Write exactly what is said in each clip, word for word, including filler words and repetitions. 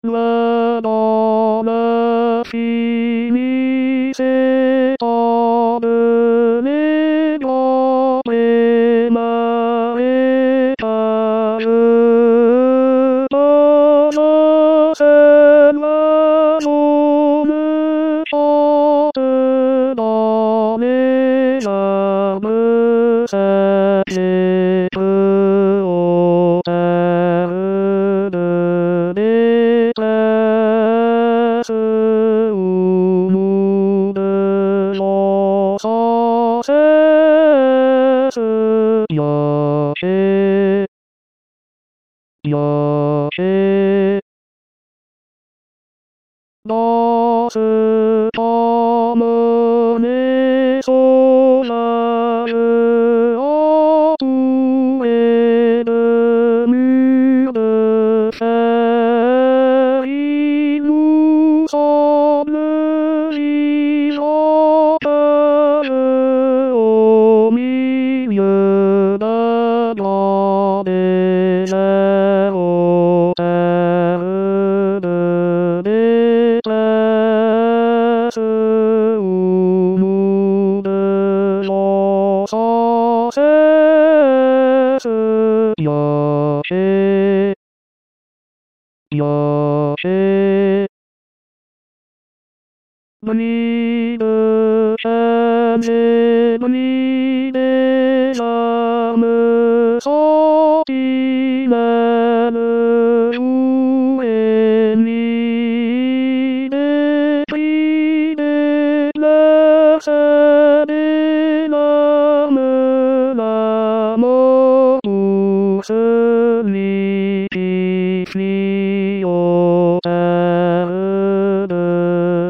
Le dans le fini c'est tant de les grands et marécages. Dans l'océan la jaune chante dans les larmes sèches et peu aux terres de détresse où nous devions sans cesse piocher, piocher. Dans ce temps mené sauvage, entouré de murs de fer, il nous semble vivre au milieu d'un grand désert, aux terres de détresse où nous devons sans cesse piocher, piocher. Nuit de chaînes et nuit des larmes, sentinelles, jour et nuit, des cris, des pleurs, c'est des larmes, la mort pour celui qui fuit aux terres de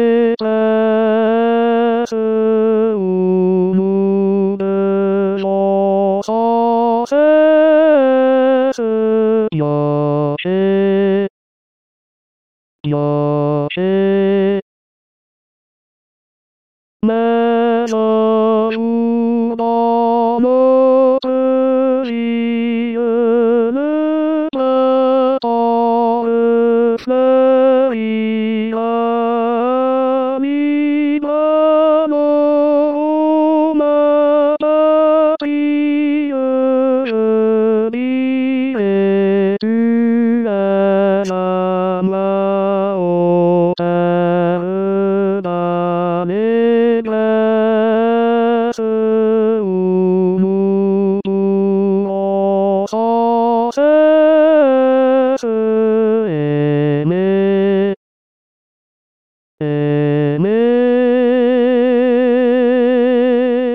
détresse où nous devons sans cesse piocher, piocher. Mais un jour dans notre vie, le printemps refleurira, librement ma patrie, je dirai tu es à moi aux terres d'allégresse où nous pourrons sans cesse aimer.